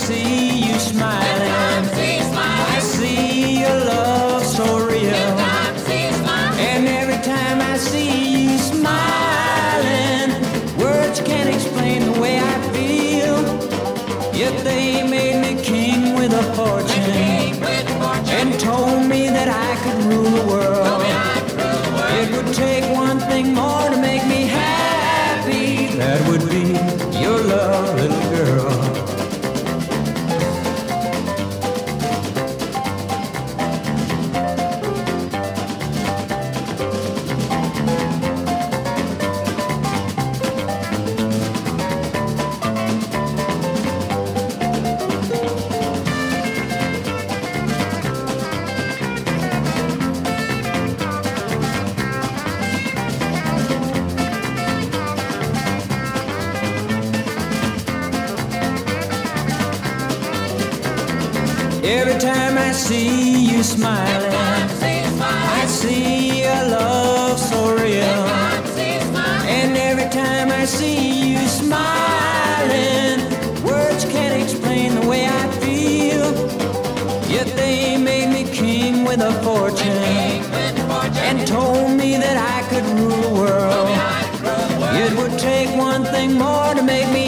see you smiling, I see your love so real. And every time I see you smiling, words can't explain the way I feel. Yet they made me king with a fortune and told me that I could rule the world. It would take one thing more to make me happy. That would be your love, little girl. Every time I see you smiling, I see your love so real. And every time I see you smiling, words can't explain the way I feel. Yet they made me king with a fortune and told me that I could rule the world. It would take one thing more to make me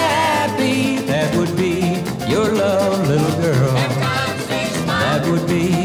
happy. That would be your love, little girl. That would be